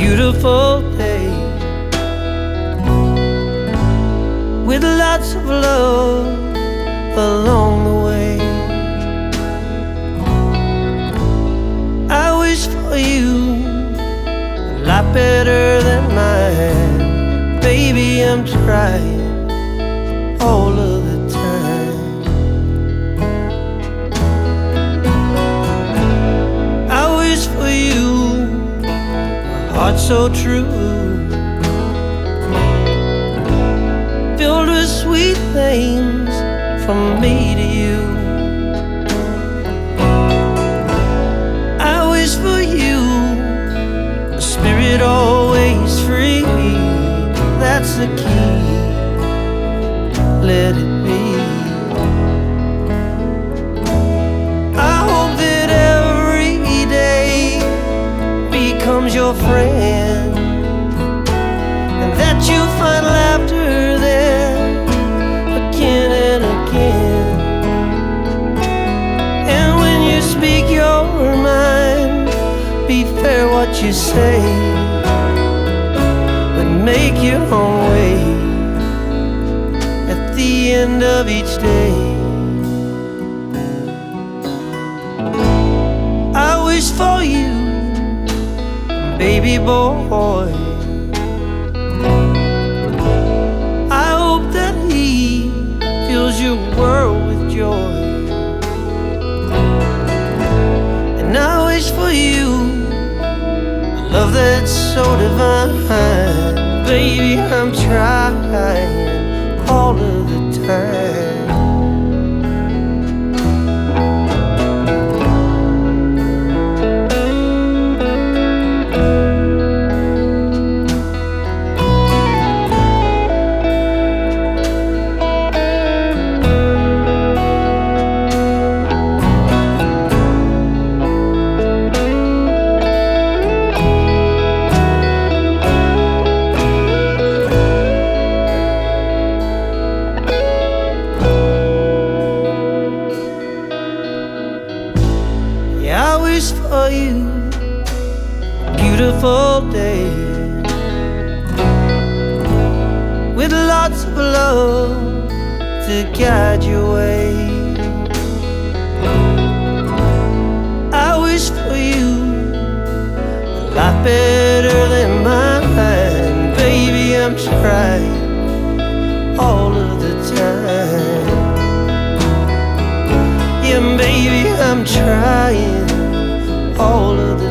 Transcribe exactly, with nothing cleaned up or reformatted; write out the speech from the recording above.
beautiful day with lots of love along the way. I wish for you a lot better than mine. Baby, I'm trying all of the time. I wish for you a heart so true, filled with sweet things from me to you. I wish for you a spirit always free. That's the key, let it be. I hope that every day becomes your friend, and that you find laughter there again and again. And when you speak your mind, be fair what you say, but make your own way at the end of each day. I wish for you, baby boy. I hope that he fills your world with joy. And I wish for you a love that's so divine. Baby, I'm trying all of the time. I wish for you a beautiful day with lots of love to guide your way. I wish for you a lot better than mine. Baby, I'm trying all of the time. Yeah, baby, I'm trying all of the